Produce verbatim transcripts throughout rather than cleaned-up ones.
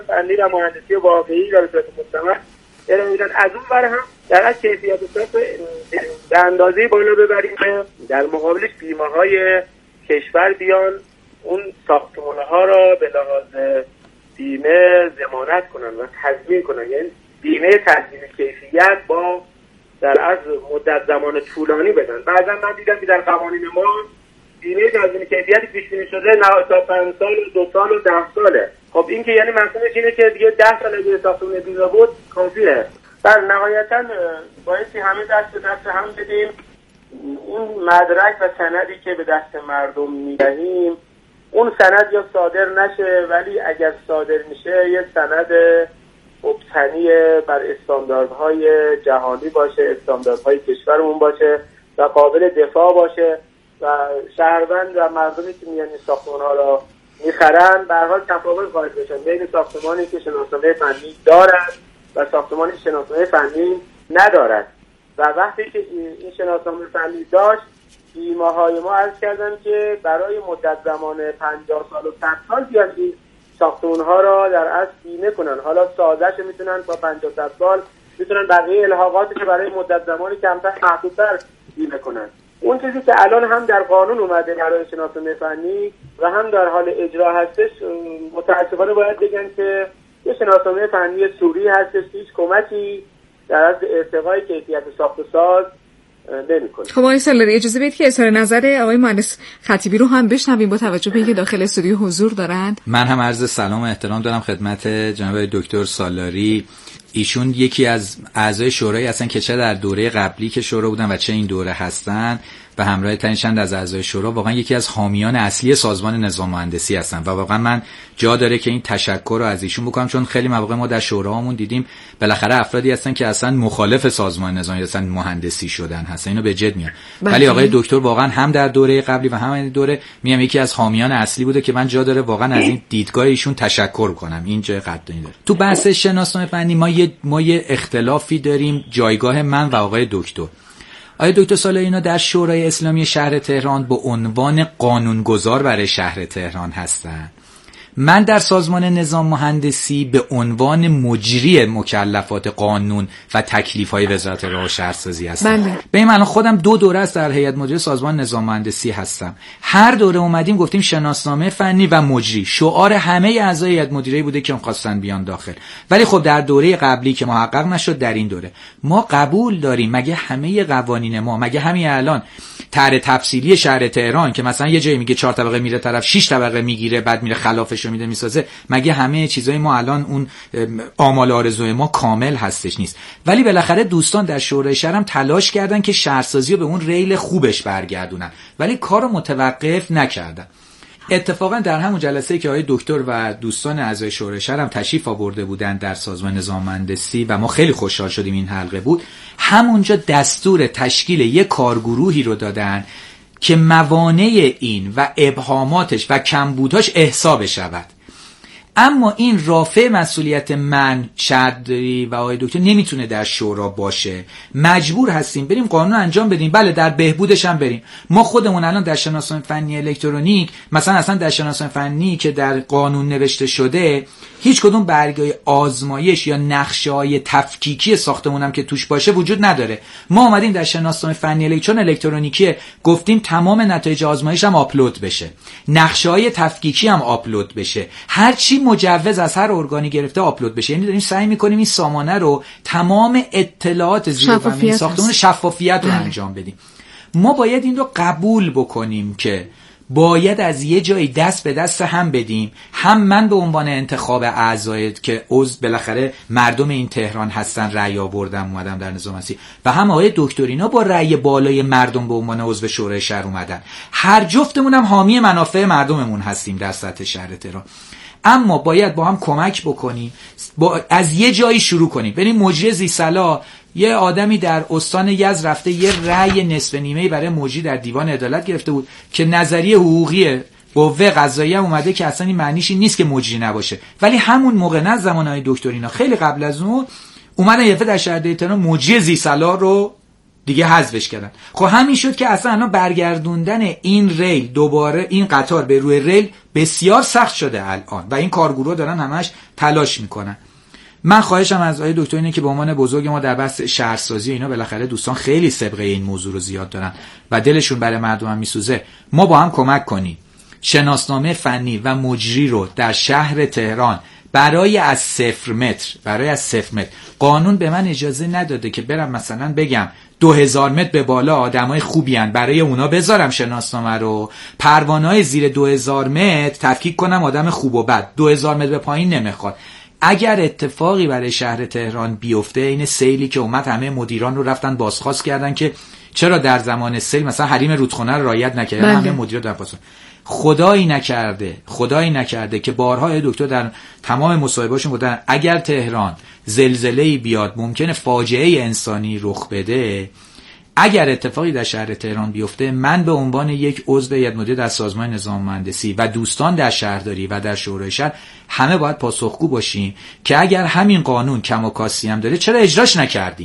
فنی و مهندسی واقعی و به صورت مستمر ارائه میدن. از اون ور هم در از کیفیت ساخت به اندازه بالا ببریم که در مقابلش بیمه‌های کشور بیان اون ساختمان‌ها را به لحاظ بیمه ضمانت کنن و تضمین کنن، یعنی بیمه تضمین کیفیت با در از مدت زمان طولانی بدن. بعضا من دیدم که در قوانین ما بیمه تضمین کیفیتی پیش بینی شده نه تا پنج سال و دو سال و ده ساله. خب این که یعنی مفهومش اینه که دیگه ده سال اگه ساختمون بیمه بود کافیه. بله نهایتاً بایستی همه دست به دست هم بدیم اون مدرک و سندی که به دست مردم میدهیم اون سند یا صادر نشه، ولی اگر صادر میشه یه سند مبتنی بر استانداردهای جهانی باشه، استانداردهای کشورمون باشه و قابل دفاع باشه و شهروند و مردمی که میان این ساختمان‌ها را میخرن به هر حال تفاوت قائل بشن بین ساختمانی که شناسنامه فنی دارد و ساختمانی که شناسنامه فنی ندارد. و وقتی که این شناسنامه فنی داشت بیمه‌های ما عرض کردن که برای مدت زمان پنجاه سال و صد سال بیان این ساختمان‌ها را در اصل بیمه کنن. حالا سازش میتونن تا پنجاه صد سال، میتونن بقیه الحاقاتی که برای مدت زمانی کمتر محدودتر بیمه کنن. اون چیزی که الان هم در قانون اومده برای شناسنامه فنی و هم در حال اجرا هستش، متأسفانه باید بگن که یه شناسنامه فنی سوری هستش، هیچ کمکی در از ارتقای کیفیت ساخت و ساز نمی‌کنه. خب آقای سالاری اجازه بدید که اظهار نظر آقای مهندس خطیبی رو هم بشنویم با توجه به اینکه داخل استودیو حضور دارند. من هم عرض سلام و احترام دارم خدمت جناب دکتر سالاری. ایشون یکی از اعضای شورای هستن که چه در دوره قبلی که شورا بودن و چه این دوره هستن و همراه چند از اعضای شورا واقعا یکی از حامیان اصلی سازمان نظام مهندسی هستن و واقعا من جا داره که این تشکر رو از ایشون بکنم، چون خیلی مواقع ما در شوراهامون دیدیم بالاخره افرادی هستن که اصلا مخالف سازمان نظام هستن مهندسی شدن هستن، اینو به جد میان. ولی آقای دکتر واقعا هم در دوره قبلی و هم این دوره میام یکی از حامیان اصلی بوده که من جا داره واقعا از این دیدگاه ایشون تشکر کنم. این جای قدردانی داره. تو بحث شناسنامه فنی ما یه ما یه اختلافی داریم، جایگاه من و آقای دکتر. آقای دکتر سالاری اینا در شورای اسلامی شهر تهران به عنوان قانونگذار برای شهر تهران هستن. من در سازمان نظام مهندسی به عنوان مجری مکلفات قانون و تکلیف‌های وزارت راه و شهرسازی هستم. بله. به این معنی خودم دو دوره است در هیئت مدیره سازمان نظام مهندسی هستم. هر دوره اومدیم گفتیم شناسنامه فنی و مجری شعار همه اعضای هیئت مدیره بوده که خواستن بیان داخل. ولی خب در دوره قبلی که محقق نشد، در این دوره ما قبول داریم مگه همه قوانین ما، مگه همین الان طرح تفصیلی شهر تهران که مثلا یه جایی میگه چهار طبقه میره طرف شش طبقه میگیره بعد میره خلافش رو میده میسازه، مگه همه چیزای ما الان اون آمال آرزوی ما کامل هستش نیست؟ ولی بالاخره دوستان در شورای شهر هم تلاش کردن که شهرسازی رو به اون ریل خوبش برگردونن، ولی کارو متوقف نکردن. اتفاقا در همون جلسه‌ای که آقای دکتر و دوستان اعضای شورای شهر هم تشریف آورده بودند در سازمان نظام مهندسی و ما خیلی خوشحال شدیم این حلقه بود، همونجا دستور تشکیل یک کارگروهی رو دادن که موانع این و ابهاماتش و کمبودهاش احصا بشود. اما این رافع مسئولیت من شهرداری و آقای دکتر نمیتونه در شورا باشه. مجبور هستیم بریم قانون انجام بدیم، بله در بهبودش هم بریم. ما خودمون الان در شناسنامه فنی الکترونیک مثلا اصلا در شناسنامه فنی که در قانون نوشته شده هیچ کدوم برگه آزمایش یا نقشه‌های تفکیکی ساختمون هم که توش باشه وجود نداره. ما اومدیم در شناسنامه فنی الکترون الکترونیکی گفتیم تمام نتایج آزمایش هم آپلود بشه، نقشه‌های تفکیکی هم آپلود بشه، هر چی مجوز از هر ارگانی گرفته آپلود بشه. یعنی داریم سعی می‌کنیم این سامانه رو تمام اطلاعات زیر زمین ساختمون شفافیت رو انجام بدیم. ما باید این رو قبول بکنیم که باید از یه جایی دست به دست هم بدیم، هم من به عنوان انتخاب اعضای که عضو بالاخره مردم این تهران هستن رأی آوردم اومدم در نظام مهندسی و هم آقای دکترینا با رأی بالای مردم به عنوان عضو شورای شهر اومدن، هر جفتمون هم حامی منافع مردممون هستیم در سطح شهر تهران. اما باید با هم کمک بکنیم، با از یه جایی شروع کنیم. بریم مجری زیصلاح، یه آدمی در استان یزد رفته یه رأی نصف نیمه‌ای برای مجری در دیوان عدالت گرفته بود که نظریه حقوقی قوه قضاییه هم اومده که اصلا این معنیش این نیست که مجری نباشه. ولی همون موقع نه زمانهای دکترینا خیلی قبل از اون اومدن یه دفعه در شهر تهران مجری زیصلاح رو دیگه حذفش کردن. خب همین شد که اصلا الان برگردوندن این ریل دوباره این قطار به روی ریل بسیار سخت شده الان و این کارگروها دارن همش تلاش میکنن. من خواهشم از آقای دکتر اینه که به عنوان بزرگ ما در بحث شهرسازی اینا بالاخره دوستان خیلی سابقه این موضوع رو زیاد دارن و دلشون برای مردم هم میسوزه، ما با هم کمک کنیم شناسنامه فنی و مجری رو در شهر تهران برای از صفر متر برای از صفر متر قانون به من اجازه نداده که برم مثلا بگم دو هزار متر به بالا آدمای خوبی هن برای اونا بذارم شناسنامه رو، پروانه‌های زیر دو هزار متر تفکیک کنم آدم خوب و بد، دو هزار متر به پایین نمیخواد. اگر اتفاقی برای شهر تهران بیفته، این سیلی که اومد همه مدیران رو رفتن بازخواست کردن که چرا در زمان سیل مثلا حریم رودخانه رو رعایت نکردن، همه مدیرا در پاسخ خدایی نکرده خدایی نکرده که بارها دکتر در تمام مصاحبه‌هاشون گفتن اگر تهران زلزله‌ای بیاد ممکنه فاجعه انسانی رخ بده. اگر اتفاقی در شهر تهران بیفته، من به عنوان یک عضو هیئت مدیره در سازمان نظام مهندسی و دوستان در شهرداری و در شورای شهر همه باید پاسخگو باشیم که اگر همین قانون کم و کاسی هم داره چرا اجراش نکردیم.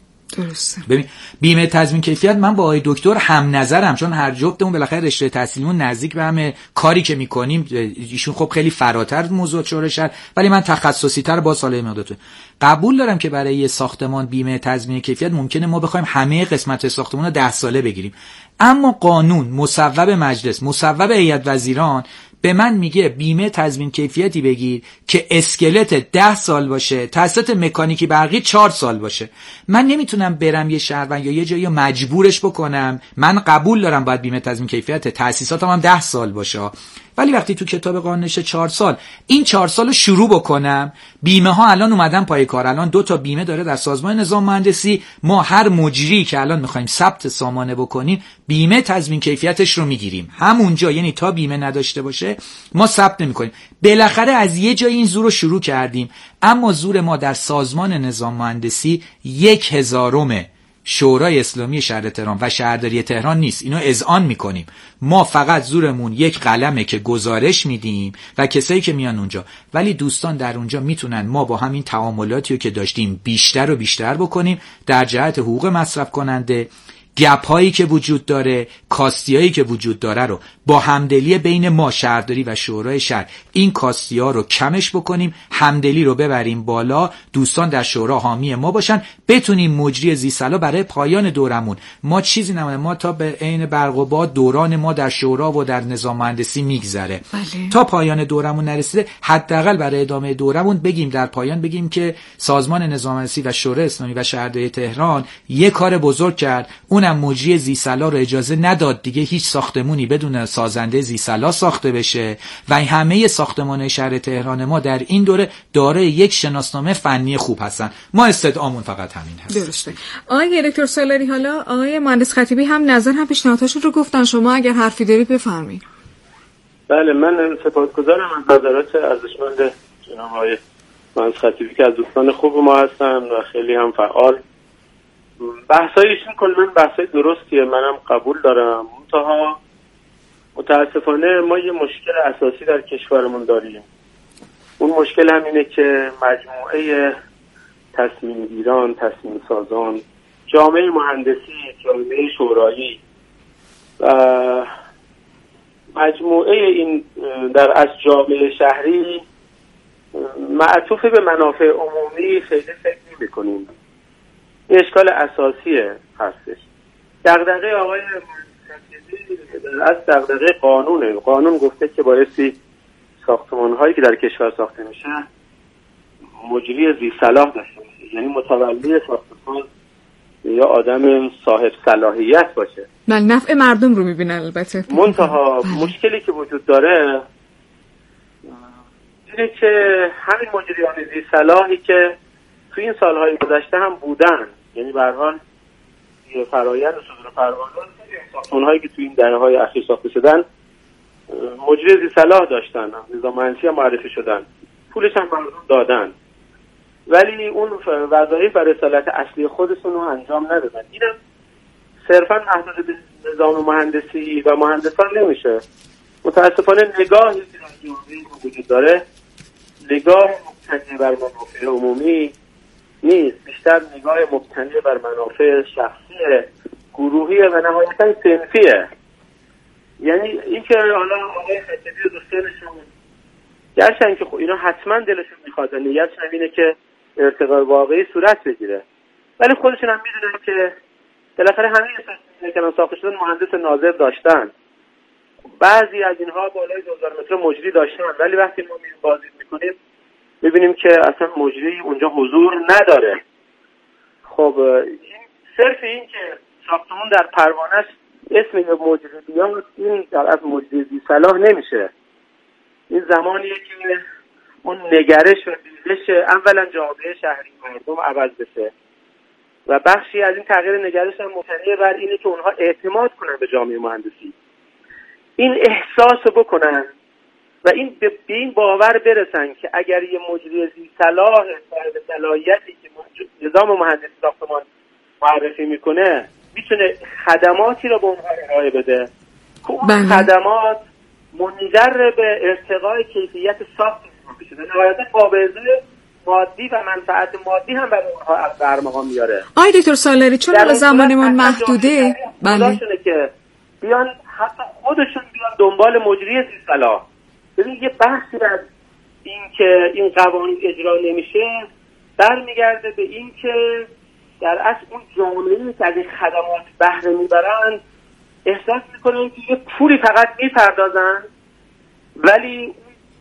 درسته. ببین بیمه تضمین کیفیت من با آقای دکتر هم نظرم، چون هر جفتمون بالاخره رشته تحصیلیمون نزدیک به همه، کاری که میکنیم ایشون خب خیلی فراتر موضوع شورای شهر ولی من تخصصی تر با ساله مقدار قبول دارم که برای یه ساختمان بیمه تضمین کیفیت ممکنه ما بخوایم همه قسمت ساختمان رو ده ساله بگیریم، اما قانون مصوب مجلس مصوب هیئت وزیران به من میگه بیمه تضمین کیفیتی بگیر که اسکلت ده سال باشه، تاسیسات مکانیکی برقی چهار سال باشه. من نمیتونم برم یه شهروند یا یه جایی مجبورش بکنم. من قبول دارم باید بیمه تضمین کیفیت تاسیساتم هم ده سال باشه، ولی وقتی تو کتاب قانون نشه چهار سال، این چهار سال رو شروع بکنم. بیمه ها الان اومدن پای کار، الان دو تا بیمه داره در سازمان نظام مهندسی. ما هر مجری که الان میخوایم ثبت سامانه بکنیم بیمه تضمین کیفیتش رو میگیریم همونجا، یعنی تا بیمه نداشته باشه ما ثبت نمیکنیم. بالاخره از یه جای این زور رو شروع کردیم، اما زور ما در سازمان نظام مهندسی یک هزارم شورای اسلامی شهر تهران و شهرداری تهران نیست. اینو اذعان میکنیم. ما فقط زورمون یک قلمه که گزارش میدیم و کسایی که میان اونجا، ولی دوستان در اونجا میتونن ما با همین تعاملاتی رو که داشتیم بیشتر و بیشتر بکنیم در جهت حقوق مصرف کننده. گپ هایی که وجود داره، کاستی هایی که وجود داره رو با همدلی بین ما شهرداری و شورای شهر این کاستی ها رو کمش بکنیم، همدلی رو ببریم بالا، دوستان در شورا حامی ما باشن، بتونیم مجری ذی‌صلاح برای پایان دورمون. ما چیزی نمونه، ما تا به عین برق و باد دوران ما در شورا و در نظام مهندسی میگذره. بله. تا پایان دورمون نرسیده، حداقل برای ادامه دورمون بگیم در پایان بگیم که سازمان نظام مهندسی و شورای اسلامی و شهرداری تهران یک کار بزرگ کرد، اون مجری ذی‌صلاح رو اجازه نداد دیگه هیچ ساختمونی بدون سازنده ذی‌صلاح ساخته بشه و این همه ساختمان شهر تهران ما در این دوره دارای یک شناسنامه فنی خوب هستن. ما استدعامون فقط همین هست. درسته. آقای دکتر سالاری، حالا آقای مهندس خطیبی هم نظر هم پیشنهاداتشون رو گفتن، شما اگر حرفی دارید بفرمایید. بله، من سپاسگزارم از نظرات ارزشمند جناب آقای مهندس خطیبی که از دوستان خوب ما هستن و خیلی هم فعال. بحثایشون کلا بحثای درستیه، منم قبول دارم. منتها متاسفانه ما یه مشکل اساسی در کشورمون داریم. اون مشکل همینه که مجموعه تصمیم گیران، تصمیم سازان، جامعه مهندسی، جامعه شورایی و مجموعه این در از جامعه شهری معطوف به منافع عمومی خیلی فکر نمی‌کنیم. این اشکال اساسیه هستش. دغدغه آقای از دغدغه قانونه. قانون گفته که بایستی ساختمان هایی که در کشور ساخته میشه مجری ذی‌صلاح داشته باشه، یعنی متولی ساختمان یا آدم صاحب صلاحیت باشه. بله، نفع مردم رو میبینن. البته منتها مشکلی که وجود داره اینه که همین مجریان ذی‌صلاحی که توی این سالهای گذشته هم بودن، یعنی به هر حال یه فرآیند صدور پروانه ساختمان‌هایی که توی این دهه‌های اخیر ساخته شدن مجری ذی‌صلاح داشتن، نظام مهندسی هم معرفی شدن، پولش هم مردم دادن، ولی اون وظایف و رسالت اصلی خودشون رو انجام ندادن. اینم صرفاً محدود به نظام مهندسی و مهندسان نمیشه. متاسفانه نگاهی که در جامعه وجود داره، نگاه مبتنی بر منافع عمومی نیست، بیشتر نگاه مبتنی بر منافع شخصی گروهیه و نهایتا صنفیه. یعنی اینکه حالا آقای خطیبی و دوستانشون گرچن که خب اینا حتما دلشون میخواد و نیتشون هم اینه که ارتقای واقعی صورت بگیره، ولی خودشون هم میدونن که بالاخره همه اساسیه که ساخته شدن مهندس ناظر داشتن، بعضی از اینها بالای دو هزار متر مجری داشتن، ولی وقتی ما میریم بازدید میکنیم میبینیم که اصلا مجری اونجا حضور نداره. خب این صرف این که ساختمون در پروانه‌اش اسم یه مجری بیاد، این در از مجری ذی صلاح نمیشه. این زمانیه که اون نگرش و دیدش اولا جامعه شهری مردم عوض بشه و بخشی از این تغییر نگرش هم مبتنی بر اینه که اونها اعتماد کنن به جامعه مهندسی، این احساس رو بکنن و این به این باور برسن که اگر یه مجری ذی صلاح صاحب صلاحیتی که نظام مهندسی ساختمان معرفی میکنه میتونه خدماتی رو به اونها ارائه بده که اون خدمات منجر به ارتقای کیفیت ساخت بشه و نهایتا قابضه مادی و منفعت مادی هم برای اونها از برمغان میاره. آی دکتر سالاری، چون حالا زمانمون محدوده، بله که بیان حتی خودشون بیان دنبال مجری ذی صلاح. ببین یه بحثی از این که این قوانین اجرا نمیشه برمیگرده به این که در اصل اون جامعه‌ای که از این خدمات بهره میبرن احساس میکنن که یه پولی فقط میپردازن، ولی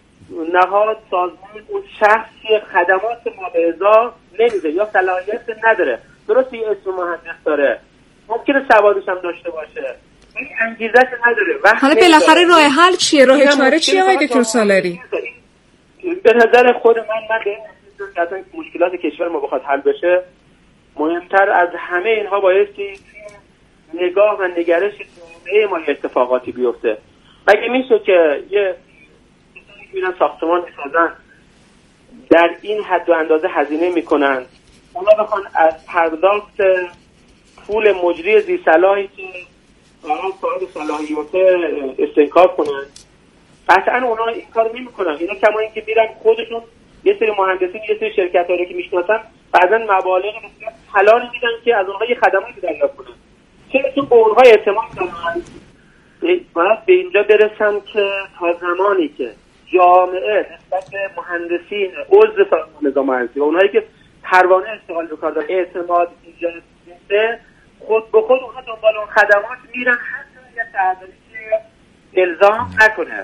نهاد سازمان اون شخصی خدمات ما به ازا نمیده یا صلاحیت نداره. درست یه اسم مهندس داره، ممکنه سوادش هم داشته باشه، این انگیزش نداره. حالا بالاخره راه حل چیه؟ راه چاره چیه آقای دکتر سالاری؟ به نظر خود من من به این مشکلات کشور ما بخواد حل بشه، مهمتر از همه اینها بایستی نگاه و نگرش جامعه ما اتفاقاتی بیفته. مگه میشه که یه کسانی میرن ساختمان میسازن در این حد و اندازه هزینه میکنن، اونا بخوان از پرداخت پول مجری ذی صلاحی که آنها صاحب صلاحیت استنکار کنن؟ قطعا اونا این کار نمیکنن. اینا کما اینکه میرن خودشون یه سری مهندسین یه سری شرکت‌ها رو که میشناسن بعضن مبالغ بسیار حلال میدن که از اونها یه خدماتی دریافت کنن، چون تو به اونها اعتماد دارن. باید به اینجا برسن که تا زمانی که جامعه نسبت به مهندسین عضو نظام مهندسی و اونهایی که پروانه اشتغال به کار دارن اعتماد ایجاد بشه، خود به خود اونها دنبال اون خدمات میرن، حتی یه تعدادی که الزام نکنه.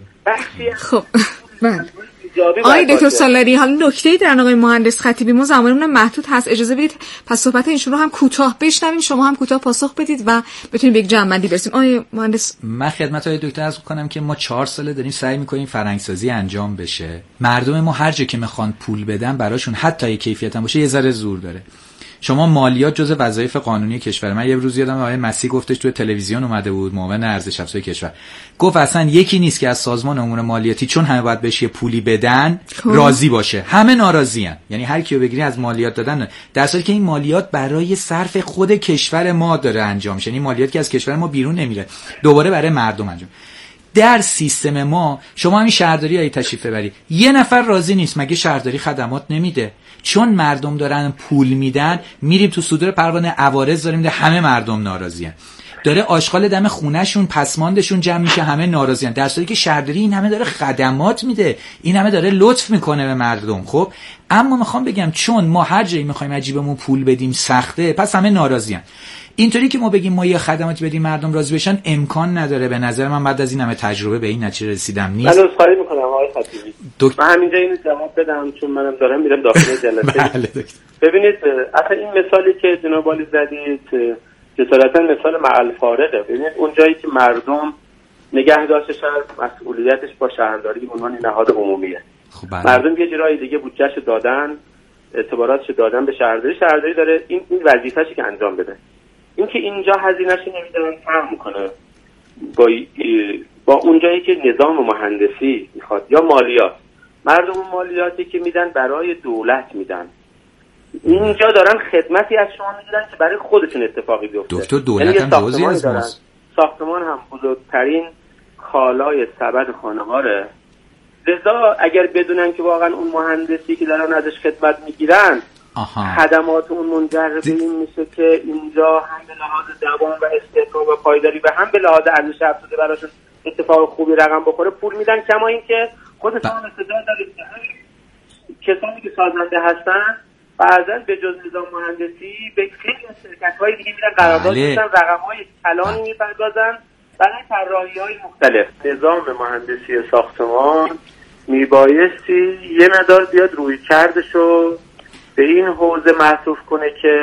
خب بله. آقای دکتر سالاری، حالا نکته‌ای در آقای مهندس خطیبی، ما زمانمون محدود هست، اجازه بدید پس صحبت ایشون رو هم کوتاه بشنویم، شما هم کوتاه پاسخ بدید و بتونیم به یک جمع‌بندی برسیم. آقای مهندس، من خدمت آقای دکتر عرض کنم که ما چهار ساله داریم سعی می‌کنیم فرهنگ‌سازی انجام بشه. مردم ما هر جا که می‌خوان پول بدن براشون حتی اگه کیفیت هم باشه یه ذره زور داره. شما مالیات جزء وظایف قانونی کشور. من یه روز یادم آقای مسیح گفتش توی تلویزیون اومده بود، معاون ارزش افزایی کشور، گفت اصلا یکی نیست که از سازمان امور مالیاتی چون همه باید بهش یه پولی بدن راضی باشه، همه ناراضیان. یعنی هر کیو بگیری از مالیات دادن، در حالی که این مالیات برای صرف خود کشور ما داره انجام میشه، یعنی مالیات که از کشور ما بیرون نمیره، دوباره برای مردم انجام. در سیستم ما شما همین شهرداری های تشریف ببری، یه نفر راضی نیست، مگه شهرداری خدمات نمیده؟ چون مردم دارن پول میدن، میریم تو صدور پروانه عوارض داریم ده، همه مردم ناراضیان. داره آشغال دم خونهشون پسماندشون جمع میشه، همه ناراضیان، در صورتی که شهرداری این همه داره خدمات میده، این همه داره لطف میکنه به مردم. خب اما میخوام بگم چون ما هر جایی میخوایم عجیبمون پول بدیم سخته، پس همه ناراضیان. اینطوری که ما بگیم ما یه خدماتی بدیم مردم راضی بشن امکان نداره. به نظر من بعد از این همه تجربه به این نتیجه رسیدم نیست. من عذرخواهی میکنم آقای خطیبی، دک... من همینجا اینو جواب بدم چون منم دارم میرم داخل جلسه. بله دکتر. ببینید اصلا این مثالی که جناب عالی زدید جسارتا مثال معل فارغه. ببینید اون جایی که مردم نگهداشت شهر مسئولیتش با شهرداری به عنوان نهاد عمومیه. خب بله. مردم یه جای دیگه بودجهشو دادن، اعتباراتشو دادن به شهرداری، شهرداری داره این این وظیفه‌شو که انجام بده. اینکه اینجا هزینه‌شو نمیدن فهم میکنه با با اون جایی که نظام مهندسی میخواد یا مالیات، مردم مالیاتی که میدن برای دولت میدن، اینجا دارن خدمتی از شما میگیرن که برای خودشون اتفاقی بیفته. دکتر دولت هم جزئی از ماست. ساختمان هم بزرگترین کالای سبد خانه‌هاره. لذا اگر بدونن که واقعا اون مهندسی که دارن ازش خدمت میگیرن خدمات اون منجر به این میشه که اینجا هم به لحاظ دوام و استحکام و پایداری و هم به لحاظ ارزش افزوده براشون اتفاق خوبی رقم بخوره پول میدن. کما اینکه خودتون استدلال دارید که کسانی که سازنده هستن بعضا به جز نظام مهندسی به خیلی از شرکت‌های دیگه میرن قرارداد می‌بندن، رقم‌های کلانی می‌پردازن برای طراحی‌های مختلف. نظام مهندسی ساختمان میبایستی یه مقدار بیاد روی کردشو به این حوزه معطوف کنه که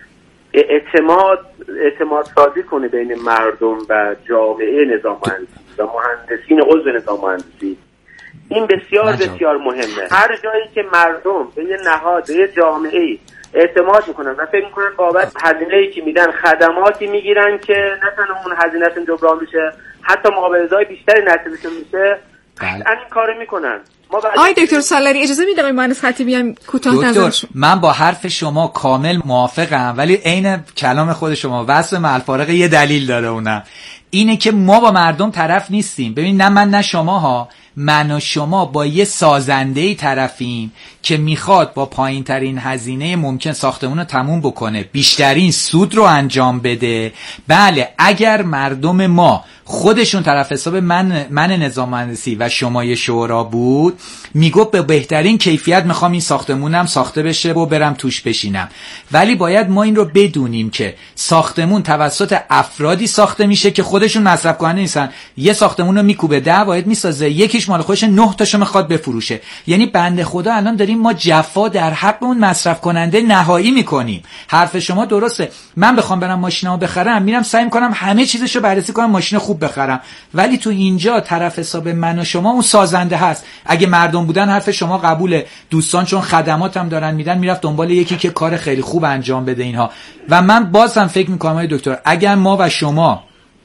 اعتماد اعتماد سازی کنه بین مردم و جامعه نظام مهندسی و مهندسین عضو نظام مهندسی. این بسیار بسیار مهمه. هر جایی که مردم به یه نهاد، به یه جامعه اعتماد میکنن و فکر میکنن بابت هزینه‌ای که میدن خدماتی میگیرن که نه تنها اون هزینه‌شون جبران میشه، حتی مقابله‌های بیشتری نصیبشون میشه، قطعاً این کارو میکنن. آقای دکتر سالاری اجازه میدید آقای مهندس خطیبی هم کوتاه نظر شما؟ من با حرف شما کامل موافقم، ولی عین کلام خود شما وصف مع الفارق یه دلیل داره، اونم اینه که ما با مردم طرف نیستیم. ببین نه من نه شما ها، من و شما با یه سازنده‌ای طرفیم که میخواد با پایین ترین هزینه ممکن ساختمون رو تموم بکنه، بیشترین سود رو انجام بده. بله اگر مردم ما خودشون طرف حساب من من نظام مهندسی و شما شورا بود، میگفت به بهترین کیفیت میخوام این ساختمونم ساخته بشه و برم توش بشینم. ولی باید ما این رو بدونیم که ساختمون توسط افرادی ساخته میشه که خودشون مصرف کننده نیستن. یه ساختمون رو میکوبه ده واحد میسازه، یکیش مال خودش نه تاشو میخواد بفروشه. یعنی بنده خدا الان داریم ما جفا در حق اون مصرف کننده نهایی میکنیم. حرف شما درسته. من بخوام برم ماشینمو بخرم، میرم سعی میکنم همه چیزشو بررسی کنم ماشین خوب بخرم، ولی تو اینجا طرف حساب من و شما اون سازنده هست. اگه مردم بودن حرف شما قبوله، دوستان چون خدمات هم دارن میدن میرفت دنبال یکی که کار خیلی خوب انجام بده اینها. و من بازم فکر میکنم آقای دکتر اگر ما و شما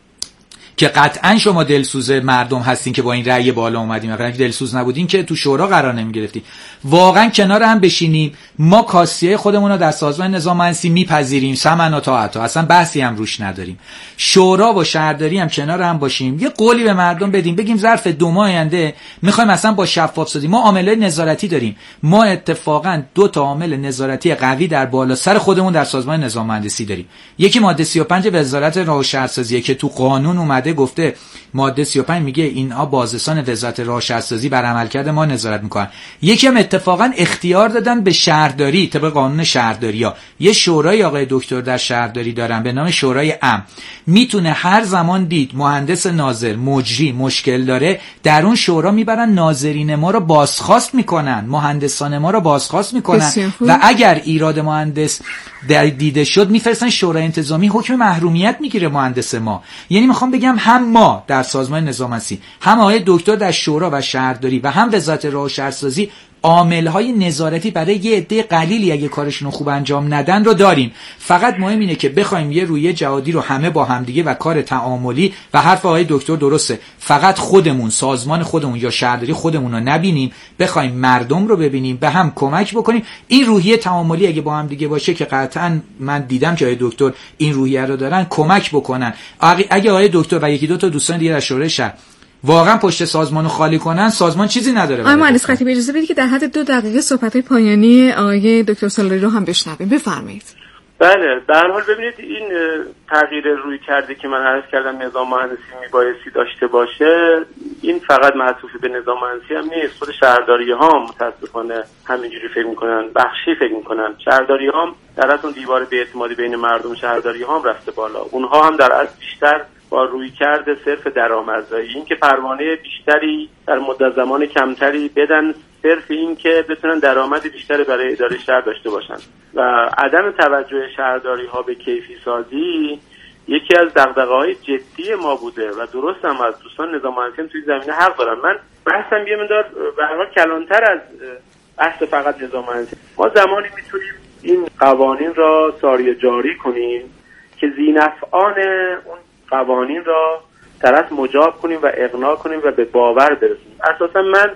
که قطعا شما دلسوز مردم هستین که با این رأی بالا اومدیم، اگر دلسوز نبودین که تو شورا قرار نمیگرفتین، واقعا کنار هم بشینیم، ما کاسیه خودمون رو در سازمان نظام مهندسی میپذیریم، سمعنا طاعتا، اصلا بحثی هم روش نداریم. شورا و شهرداری هم کنار هم باشیم، یه قولی به مردم بدیم، بگیم ظرف دو ماه آینده میخوایم مثلا با شفاف سازی، ما عاملای نظارتی داریم، ما اتفاقا دو تا عامل نظارتی قوی در بالا سر خودمون در سازمان نظام مهندسی داریم. یکی ماده سی و پنج وزارت راه و شهرسازی که تو قانون اومده گفته، ماده سی و پنج میگه اینها بازرسان وزارت راه و شهرسازی بر عملکرد ما نظارت میکنن. یکی هم اتفاقا اختیار دادن به شهرداری طبق قانون شهرداری‌ها. یه شورای آقای دکتر در شهرداری دارن به نام شورای امن، میتونه هر زمان دید مهندس ناظر مجری مشکل داره، در اون شورا میبرن ناظرین ما رو بازخواست میکنن، مهندسان ما رو بازخواست میکنن و اگر ایراد مهندس در دیده شد میفرستن شورای انتظامی، حکم محرومیت میگیره مهندس ما. یعنی میخوام بگم هم ما در سازمان نظام مهندسی، هم آقای دکتر در شورا و شهرداری و هم وزارت راه و شهرسازی عامل‌های نظارتی برای یه عده قلیلی اگه کارشون رو خوب انجام ندن رو داریم. فقط مهم اینه که بخوایم یه رویه جهادی رو همه با همدیگه و کار تعاملی، و حرف آقای دکتر درسته، فقط خودمون سازمان خودمون یا شهرداری خودمون رو نبینیم، بخوایم مردم رو ببینیم، به هم کمک بکنیم. این روحیه تعاملی اگه با هم دیگه باشه که قطعاً من دیدم که آقای دکتر این روحیه رو دارن، کمک بکنن. اگه آقای دکتر و یکی دو تا دوستان دیگه از شورای شهر واقعا پشت سازمانو خالی کنن، سازمان چیزی نداره. آقای مهندس خطیبی اجازه بدید که در حد دو دقیقه صحبت‌های پایانی آقای دکتر سالاری رو هم بشنویم. بفرمایید. بله، به هر حال ببینید این تغییر روی کرده که من عرض کردم نظام مهندسی میبایستی داشته باشه، این فقط معطوف به نظام مهندسی هم نیست. خود شهرداری ها متاسفانه همینجوری فکر میکنن، بخشی فکر میکنن. شهرداری ها در اصل دیوار بی‌اعتمادی بین مردم شهرداری ها هم رفته بالا. اونها هم در اصل بیشتر با روی کرده صرف درآمدزایی، این که پروانه بیشتری در مدت زمان کمتری بدن، صرف این که بتونن درآمد بیشتری برای اداره شهر داشته باشن و عدم توجه شهرداری ها به کیفی سازی یکی از دغدغه‌های جدی ما بوده و درست هم از دوستان نظام مهندسی توی زمینه حق دارن. من بحثم یه مقدار به هر حال کلانتر از بحث فقط نظام مهندسی. ما زمانی میتونیم این قوانین را ساری جاری کنیم که ذینفعان اون قوانین را طرف مجاب کنیم و اقناع کنیم و به باور برسیم. اساسا من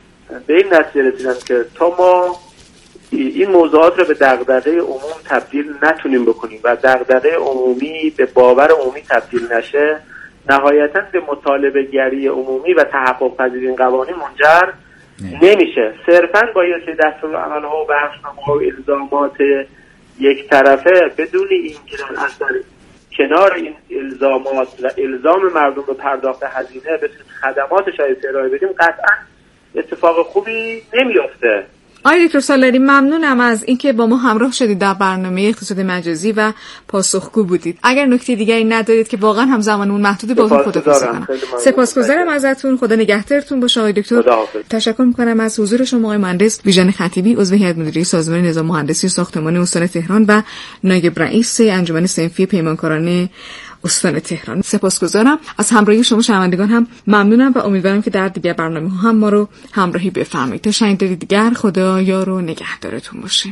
به این نتیجه رسیدم که تا ما این موضوعات را به دغدغه عموم تبدیل نتونیم بکنیم و دغدغه عمومی به باور عمومی تبدیل نشه، نهایتاً به مطالبه گری عمومی و تحقق پذیری این قوانین منجر نمیشه. صرفاً با یه سری دستورالعمل‌ها و بخشنامه‌ها و الزامات یک طرفه بدون اینکه در اصل کنار این الزامات و الزام مردم به پرداخت هزینه بتونیم خدمات شایسته ارائه بدیم، قطعاً اتفاق خوبی نمیافته. آقای دکتر سالاری ممنونم از اینکه با ما همراه شدید در برنامه اقتصاد مجازی و پاسخگو بودید. اگر نکته دیگری ندارید که واقعا هم زمانمون محدود، باهاتون خداحافظی کنم. سپاسگزارم ازتون. خدا نگهدارتون باشه آقای دکتر. تشکر میکنم از حضور شما آقای مهندس ویژن خطیبی، عضو هیئت مدیره سازمان نظام مهندسی و ساختمانی استان تهران و نایب رئیس انجمن صنفی پیمانکاران استان تهران. سپاسگزارم از همراهی شما شنوندگان، هم ممنونم و امیدوارم که در دیگر برنامه ها هم ما رو همراهی بفرمایید. تا شنیداری دیگر، خدا یار و نگهدارتون باشه.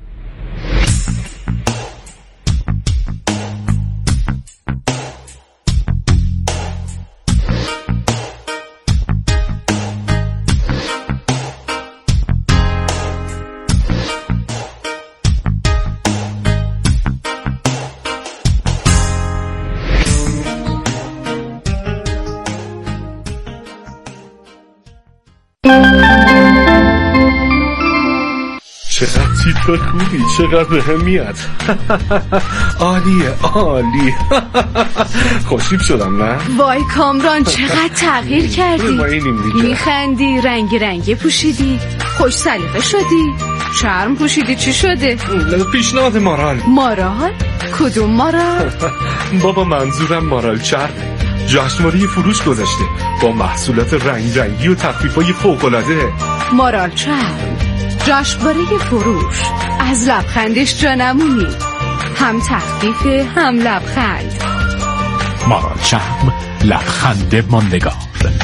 چقدر تیتر خوبی، چقدر اهمیت. عالیه عالی. خوشیب شدم نه؟ وای کامران چقدر تغییر کردی. میخندی، رنگی رنگی پوشیدی، خوش سلیقه شدی، چرم پوشیدی، چی شده؟ پیشنهاد مارال. مارال؟ کدوم مارال؟ بابا منظورم مارال چرمه. جشنواره فروش گذاشته با محصولات رنگ رنگی و تخفیفای فوق‌العاده. مارال چرم، جشنواره فروش، از لبخندش جانمونی، هم تخفیف هم لبخند. مارال چرم، لبخند ماندگار.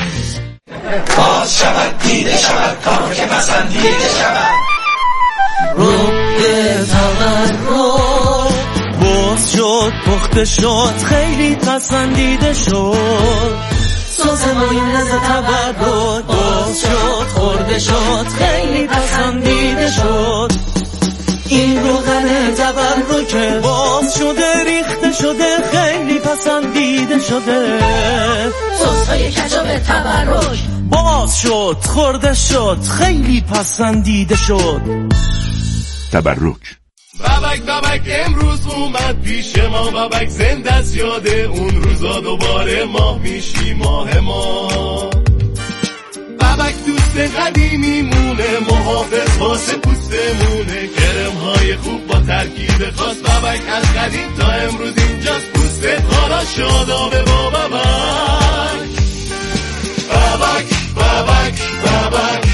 باز شود دیده شود کار که پسندیده شود. رو به تورم باز شد پخته شد خیلی پسندیده شد. سازمان از تورم باز شد خورده شد خیلی پسندیده شد. این روغن تورم که باز شده ریخته شده خیلی پسندیده شده. سس‌های کچاپ تورم باز شد خورده شد خیلی پسندیده شد. تبرک بابک بابک امروز اومد پیش ما. بابک زنده است یاد اون روزا، دوباره ماه میشی ماه ما. بابک دوست قدیمی مونه، محافظ واسه پوستمونه. کرم های خوب با ترکیب خاص. بابک از قدیم تا امروز اینجاست، پوستت حالا شادابه با بابک. بابک بابک بابک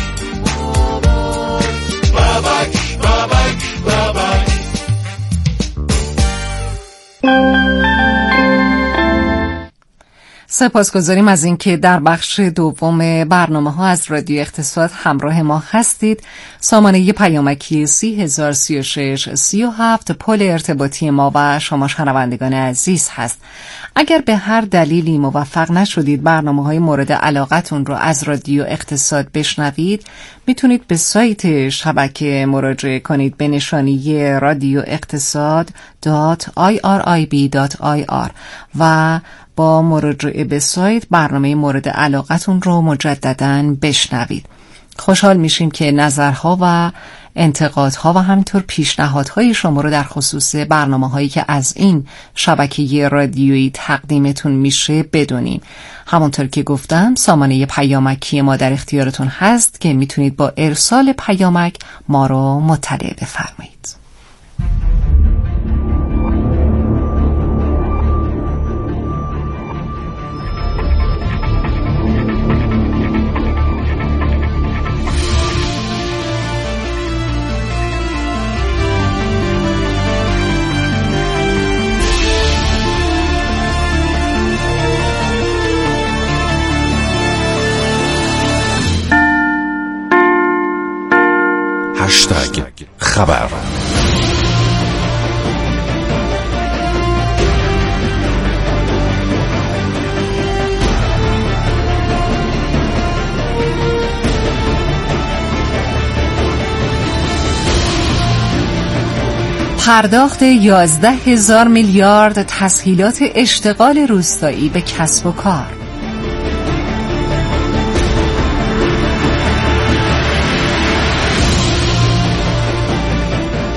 بابک بابک بابک. سپاسگزاریم از اینکه در بخش دوم برنامه ها از رادیو اقتصاد همراه ما هستید. سامانه پیامکی سی هزار سی و شش سی و هفت پل ارتباطی ما و شما شنوندگان عزیز هست. اگر به هر دلیلی موفق نشدید برنامه های مورد علاقتون رو از رادیو اقتصاد بشنوید، میتونید به سایت شبکه مراجعه کنید به نشانی رادیو اقتصاد دات آی آر آی بی دات آی آر و با مراجعه به سایت برنامه مورد علاقتون رو مجدداً بشنوید. خوشحال میشیم که نظرها و انتقادها و همینطور پیشنهادهای شما رو در خصوص برنامه‌هایی که از این شبکه رادیویی تقدیمتون میشه بدونیم. همونطور که گفتم سامانه پیامکی ما در اختیارتون هست که میتونید با ارسال پیامک ما رو مطلع بفرمایید. هشتگ خبر. پرداخت یازده هزار میلیارد تسهیلات اشتغال روستایی به کسب و کار.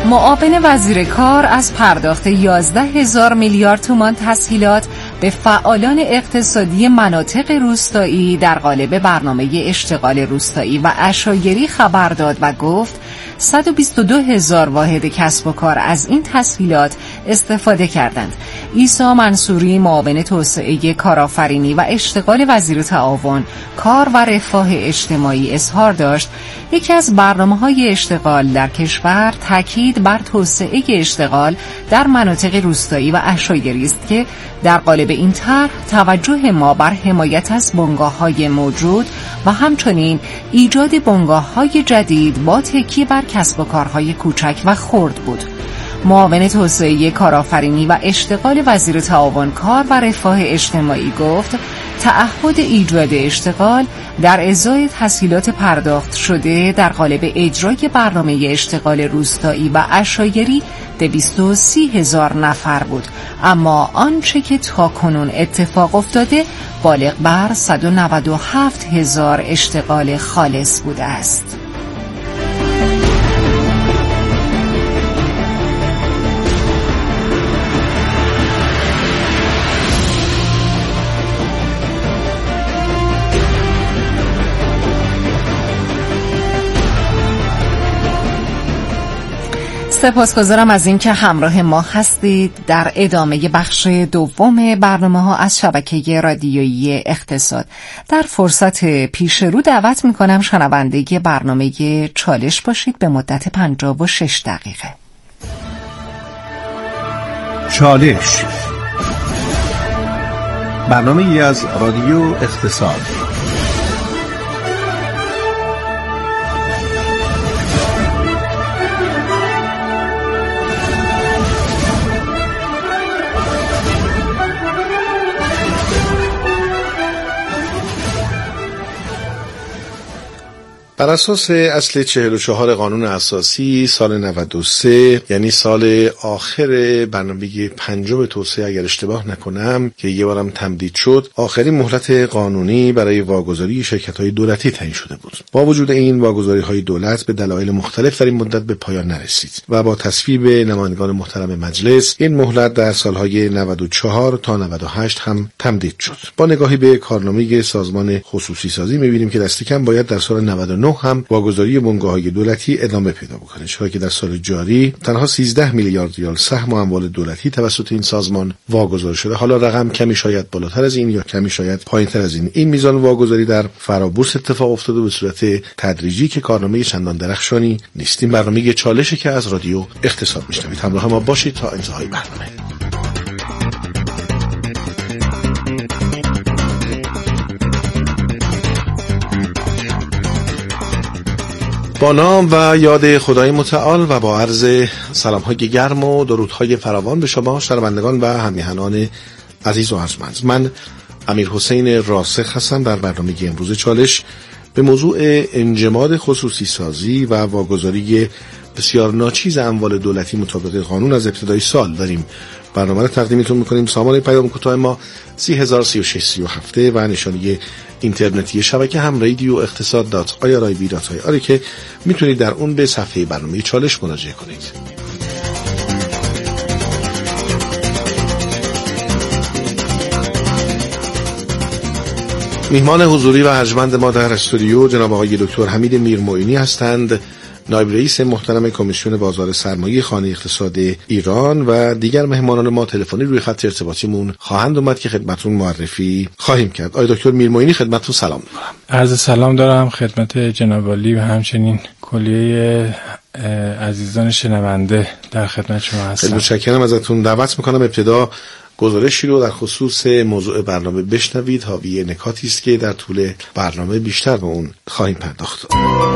معاون وزیر کار از پرداخت یازده هزار میلیارد تومان تسهیلات به فعالان اقتصادی مناطق روستایی در قالب برنامه اشتغال روستایی و عشایری خبر داد و گفت صد و بیست و دو هزار واحد کسب و کار از این تسهیلات استفاده کردند. عیسی منصوری معاون توسعه کارآفرینی و اشتغال وزیر تعاون، کار و رفاه اجتماعی اظهار داشت یکی از برنامه‌های اشتغال در کشور تاکید بر توسعه اشتغال در مناطق روستایی و عشایری است که در قالب این طرح توجه ما بر حمایت از بنگاه‌های موجود و همچنین ایجاد بنگاه‌های جدید با تکیه بر کسب و کارهای کوچک و خرد بود. معاون توسعه کارآفرینی و اشتغال وزیر تعاون، کار و رفاه اجتماعی گفت تعهد ایجاد اشتغال در ازای تسهیلات پرداخت شده در قالب اجرای برنامه اشتغال روستایی و عشایری دویست و سی هزار نفر بود، اما آنچه که تاکنون اتفاق افتاده بالغ بر صد و نود و هفت هزار اشتغال خالص بوده است. سپاسگزارم از اینکه همراه ما هستید. در ادامه بخش دوم برنامه ها از شبکه رادیویی اقتصاد در فرصت پیش رو دعوت می کنم شنونده برنامه چالش باشید به مدت پنجاه و شش دقیقه. چالش، برنامه ای از رادیو اقتصاد. بر اساس اصل چهل و چهار قانون اساسی سال نود و سه، یعنی سال آخر برنامه پنجم توسعه اگر اشتباه نکنم که یه بارم تمدید شد، آخرین مهلت قانونی برای واگذاری شرکت‌های دولتی تعیین شده بود. با وجود این واگذاری‌های دولت به دلایل مختلف در این مدت به پایان نرسید و با تصویب نمایندگان محترم مجلس این مهلت در سالهای نود و چهار تا نود و هشت هم تمدید شد. با نگاهی به کارنامه سازمان خصوصی سازی می‌بینیم که دست کم باید در سال نود و نه هم واگذاری بنگاه‌های دولتی ادامه پیدا بکنه، چرا که در سال جاری تنها سیزده میلیارد ریال سهم و اموال دولتی توسط این سازمان واگذاری شده. حالا رقم کمی شاید بالاتر از این یا کمی شاید پایینتر از این. این میزان واگذاری در فرابورس اتفاق افتاده به صورت تدریجی که کارنامه چندان درخشانی نیست. این برنامه چالشی که از رادیو اقتصاد میشنوید. همراه ما باشید تا انتهای برنامه. با نام و یاد خدای متعال و با عرض سلام‌های گرم و درودهای فراوان به شما شنوندگان و همیهنان عزیز و ارجمند، من امیر حسین راسخ هستم. در برنامه امروز چالش به موضوع انجماد خصوصی سازی و واگذاری بسیار ناچیز اموال دولتی مطابق قانون از ابتدای سال داریم برنامه رو تقدیمتون میکنیم. سامانه پیام کوتاه ما سی هزار سی و شش سی و هفت و نشانی اینترنتی شبکه هم رادیو اقتصاد دات آی آر آی بی دات آی آر که میتونید در اون به صفحه برنامه چالش مراجعه کنید. میهمان حضوری و ارجمند ما در استودیو جناب آقای دکتر حمید میرموینی هستند، نایب رئیس محترم کمیسیون بازار سرمایه خانه اقتصاد ایران، و دیگر مهمانان ما تلفنی روی خط ارتباطیمون خواهند اومد که خدمتتون معرفی خواهیم کرد. آقای دکتر میرموینی خدمتتون سلام می‌کنم. عرض سلام دارم خدمت جناب عالی و همچنین کلیه عزیزان شنونده در خدمت شما هستم. خیلی متشکرم ازتون. دعوت می‌کنم ابتدا گزارشی رو در خصوص موضوع برنامه بشنوید. حاوی نکاتی است که در طول برنامه بیشتر به اون خواهیم پرداخت.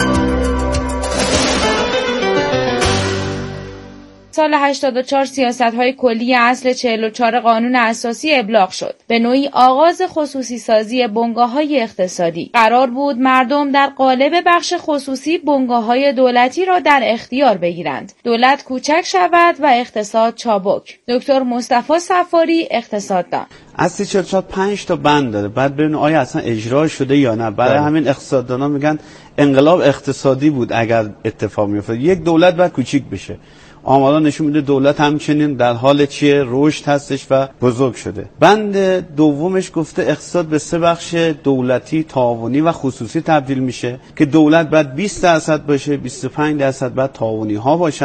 سال هشتاد و چهار سیاست‌های کلی اصل چهل و چهار قانون اساسی ابلاغ شد. به نوعی آغاز خصوصی سازی بنگاه‌های اقتصادی. قرار بود مردم در قالب بخش خصوصی بنگاه‌های دولتی را در اختیار بگیرند. دولت کوچک شود و اقتصاد چابک. دکتر مصطفی صفاری، اقتصاددان. اصل چهل و چهار پنج تا بند داره، بعد ببینید آیا اصلا اجرا شده یا نه. برای همین اقتصاددانا میگن انقلاب اقتصادی بود اگر اتفاق میافتاد. یک دولت باید کوچیک بشه. آمارا نشون میده دولت همچنین در حال چیه رشد هستش و بزرگ شده. بند دومش گفته اقتصاد به سه بخش دولتی، تعاونی و خصوصی تبدیل میشه که دولت بعد بیست درصد باشه، بیست و پنج درصد بعد تعاونی ها باشه.